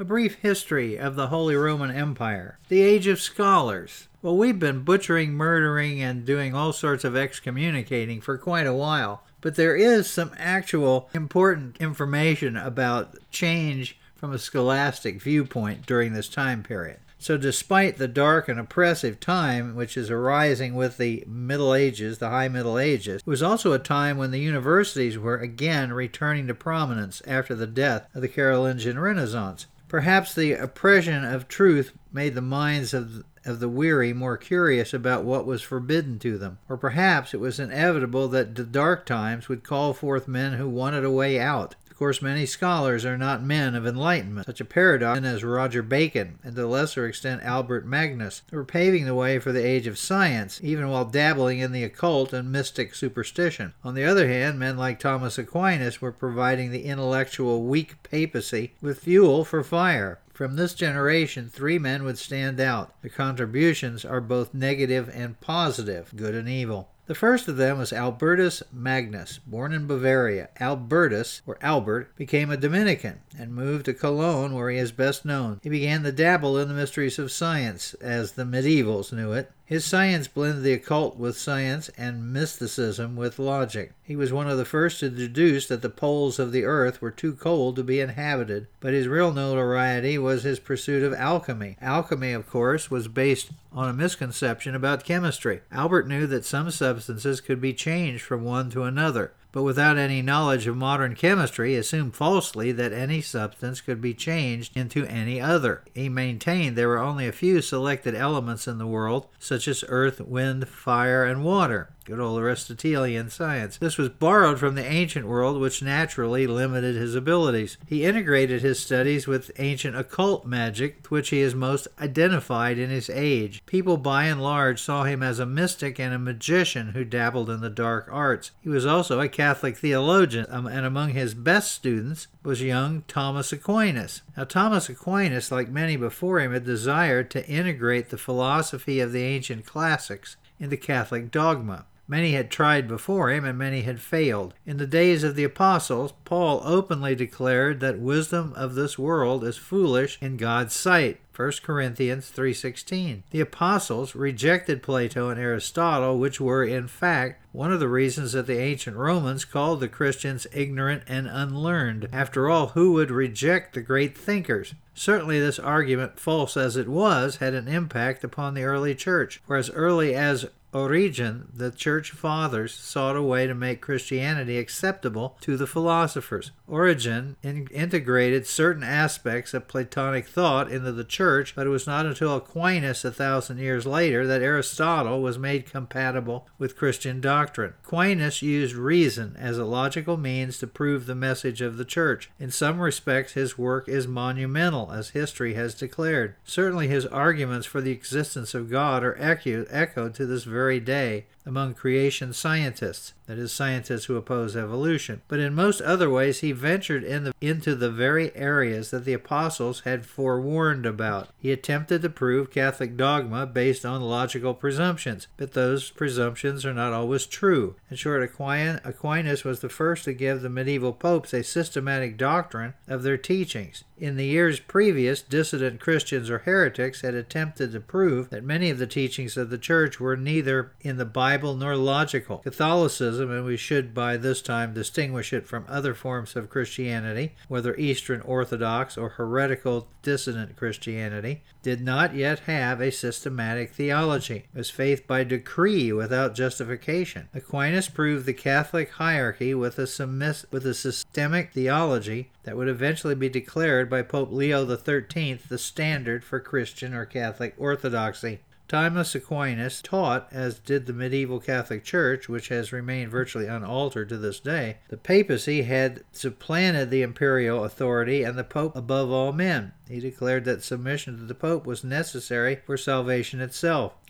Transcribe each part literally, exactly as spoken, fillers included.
A brief history of the Holy Roman Empire. The Age of Scholars. Well, we've been butchering, murdering, and doing all sorts of excommunicating for quite a while, but there is some actual important information about change from a scholastic viewpoint during this time period. So despite the dark and oppressive time which is arising with the Middle Ages, the High Middle Ages, it was also a time when the universities were again returning to prominence after the death of the Carolingian Renaissance. Perhaps the oppression of truth made the minds of of the weary more curious about what was forbidden to them, or perhaps it was inevitable that the dark times would call forth men who wanted a way out. Of course, many scholars are not men of enlightenment. Such a paradox as Roger Bacon, and to a lesser extent Albert Magnus, were paving the way for the age of science, even while dabbling in the occult and mystic superstition. On the other hand, men like Thomas Aquinas were providing the intellectual weak papacy with fuel for fire. From this generation, three men would stand out. Their contributions are both negative and positive, good and evil. The first of them was Albertus Magnus, born in Bavaria. Albertus, or Albert, became a Dominican and moved to Cologne, where he is best known. He began to dabble in the mysteries of science, as the medievals knew it. His science blended the occult with science and mysticism with logic. He was one of the first to deduce that the poles of the earth were too cold to be inhabited, but his real notoriety was his pursuit of alchemy. Alchemy, of course, was based on a misconception about chemistry. Albert knew that some substances could be changed from one to another, but without any knowledge of modern chemistry, assumed falsely that any substance could be changed into any other. He maintained there were only a few selected elements in the world, such as earth, wind, fire, and water. Good old Aristotelian science. This was borrowed from the ancient world, which naturally limited his abilities. He integrated his studies with ancient occult magic, with which he is most identified in his age. People by and large saw him as a mystic and a magician who dabbled in the dark arts. He was also a Catholic theologian, um, and among his best students was young Thomas Aquinas. Now, Thomas Aquinas, like many before him, had desired to integrate the philosophy of the ancient classics into Catholic dogma. Many had tried before him, and many had failed. In the days of the apostles, Paul openly declared that wisdom of this world is foolish in God's sight. First Corinthians three sixteen. The apostles rejected Plato and Aristotle, which were, in fact, one of the reasons that the ancient Romans called the Christians ignorant and unlearned. After all, who would reject the great thinkers? Certainly this argument, false as it was, had an impact upon the early church, for as early as Origen, the church fathers sought a way to make Christianity acceptable to the philosophers. Origen in- integrated certain aspects of Platonic thought into the church, but it was not until Aquinas a thousand years later that Aristotle was made compatible with Christian doctrine. Aquinas used reason as a logical means to prove the message of the church. In some respects, his work is monumental, as history has declared. Certainly his arguments for the existence of God are echo- echoed to this very day among creation scientists, that is, scientists who oppose evolution. But in most other ways he ventured in the, into the very areas that the apostles had forewarned about. He attempted to prove Catholic dogma based on logical presumptions, but those presumptions are not always true. In short, Aquinas was the first to give the medieval popes a systematic doctrine of their teachings. In the years previous, dissident Christians or heretics had attempted to prove that many of the teachings of the church were neither in the Bible nor logical. Catholicism, and we should by this time distinguish it from other forms of Christianity, whether Eastern Orthodox or heretical dissident Christianity, did not yet have a systematic theology. It was faith by decree without justification. Aquinas proved the Catholic hierarchy with a, submiss- with a systemic theology that would eventually be declared by Pope Leo the thirteenth the standard for Christian or Catholic orthodoxy. Thomas Aquinas taught, as did the medieval Catholic Church, which has remained virtually unaltered to this day, the papacy had supplanted the imperial authority and the Pope above all men. He declared that submission to the Pope was necessary for salvation itself.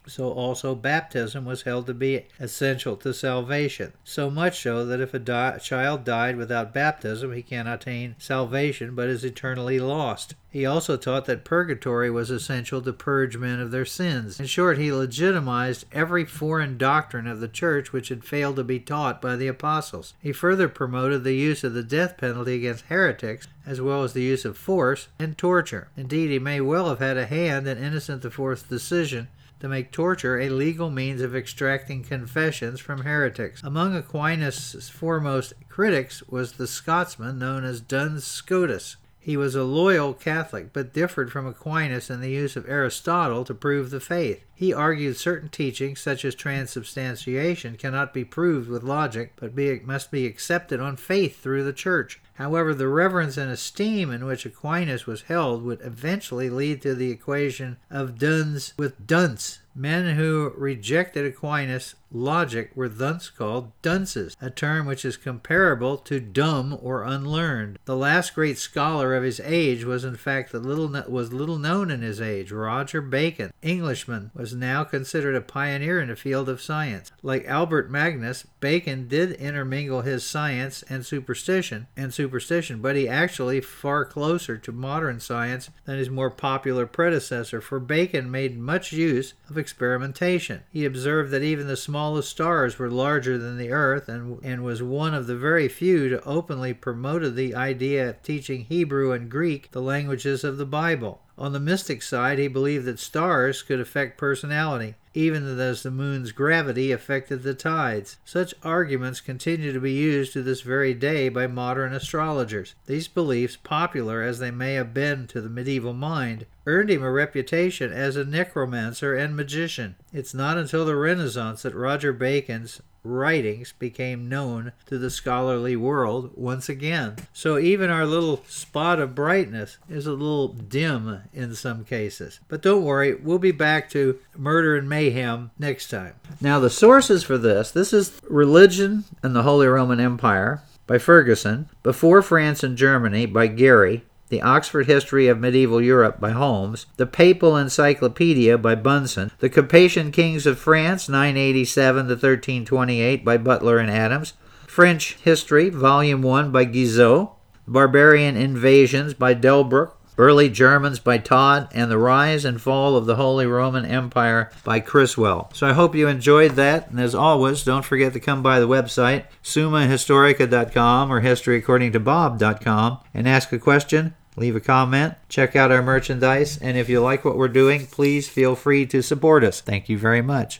So also baptism was held to be essential to salvation, so much so that if a di- child died without baptism, he cannot attain salvation but is eternally lost. He also taught that purgatory was essential to purge men of their sins. In short, he legitimized every foreign doctrine of the church which had failed to be taught by the apostles. He further promoted the use of the death penalty against heretics, as well as the use of force and torture. Indeed, he may well have had a hand in Innocent the Fourth's decision to make torture a legal means of extracting confessions from heretics. Among Aquinas' foremost critics was the Scotsman known as Duns Scotus. He was a loyal Catholic, but differed from Aquinas in the use of Aristotle to prove the faith. He argued certain teachings, such as transubstantiation, cannot be proved with logic, but be, must be accepted on faith through the Church. However, the reverence and esteem in which Aquinas was held would eventually lead to the equation of Duns with dunce. Men who rejected Aquinas' logic were thus called dunces, a term which is comparable to dumb or unlearned. The last great scholar of his age was in fact the little was little known in his age. Roger Bacon, Englishman, was now considered a pioneer in the field of science. Like Albert Magnus, Bacon did intermingle his science and superstition and superstition, but he actually far closer to modern science than his more popular predecessor, for Bacon made much use of experimentation. He observed that even the smallest stars were larger than the earth, and, and was one of the very few to openly promote the idea of teaching Hebrew and Greek, the languages of the Bible. On the mystic side, he believed that stars could affect personality, even as the moon's gravity affected the tides. Such arguments continue to be used to this very day by modern astrologers. These beliefs, popular as they may have been to the medieval mind, earned him a reputation as a necromancer and magician. It's not until the Renaissance that Roger Bacon's writings became known to the scholarly world once again. So even our little spot of brightness is a little dim in some cases. But don't worry, we'll be back to murder and mayhem next time. Now the sources for this, this is Religion and the Holy Roman Empire by Ferguson, Before France and Germany by Gary, The Oxford History of Medieval Europe by Holmes, The Papal Encyclopedia by Bunsen, The Capetian Kings of France, nine eighty-seven to thirteen twenty-eight by Butler and Adams, French History, Volume one by Guizot, Barbarian Invasions by Delbruck, Early Germans by Todd, and The Rise and Fall of the Holy Roman Empire by Criswell. So I hope you enjoyed that, and as always, don't forget to come by the website, summa historica dot com or history according to bob dot com, and ask a question, leave a comment, check out our merchandise, and if you like what we're doing, please feel free to support us. Thank you very much.